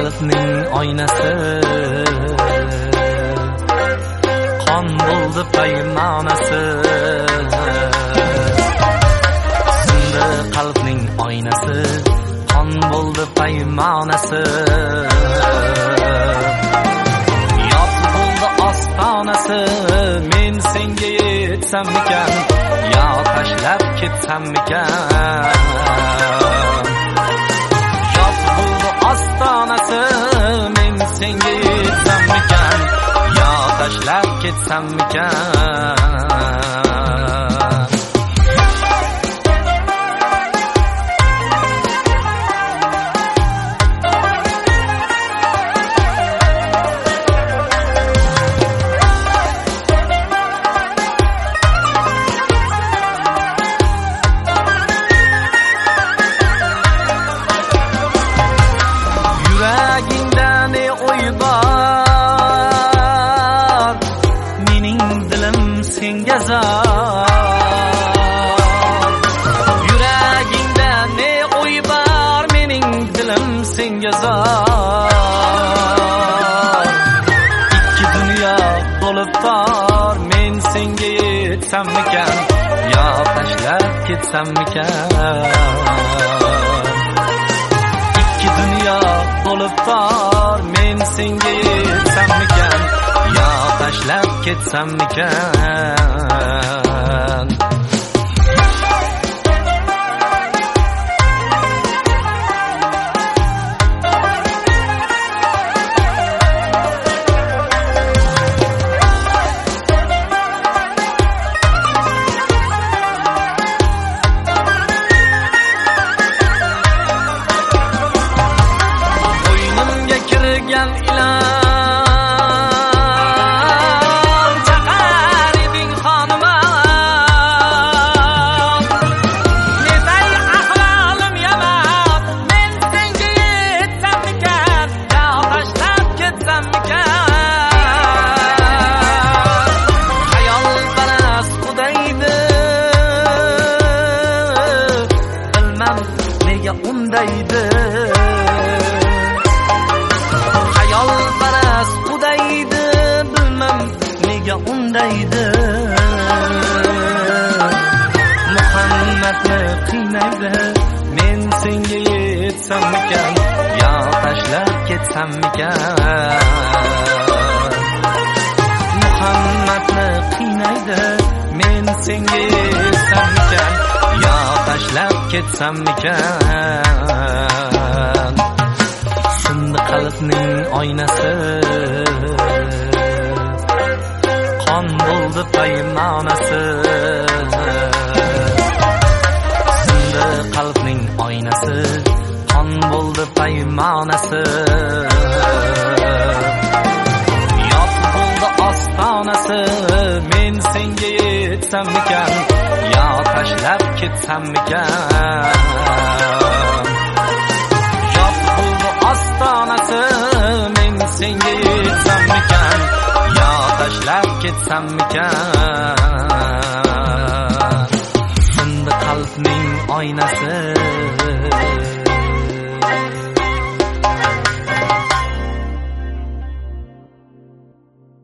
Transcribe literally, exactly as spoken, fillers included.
qalbning oynasi qon bo'ldi paymonasi sindi qalbning oynasi qon bo'ldi paymonasi yot bo'ldi ostonasi men senga yetsammikan yo tashlab ketsammikan yot bo'ldi ostonasi men senga yetsammikan yo tashlab ketsammikan senga zor yuragingda ne o'y bor mening dilim senga zor ikki dunyo to'lib tor men senga yetsammikan yo tashlab ketsammikan ikki dunyo to'lib tor men senga yetsammikan yo tashlab ketsammikan qo'ynimga kirgan ilon undaydi hayol paras qudaydi bilmam nega undaydi Muhammadni qiynaydi men senga yetsammikan yo tashlab ketsammikan Muhammadni qiynaydi men senga yetsammikan yo tashlab ketsammikan sindi qalbning oynasi qon bo'ldi paymonasi sindi qalbning oynasi qon bo'ldi paymonasi yot bo'ldi ostonasi men senga yetsammikan yo tashlab ketsammikan yot bo'ldi ostonasi men senga yetsammikan yo tashlab ketsammikan sindi qalbning oynasi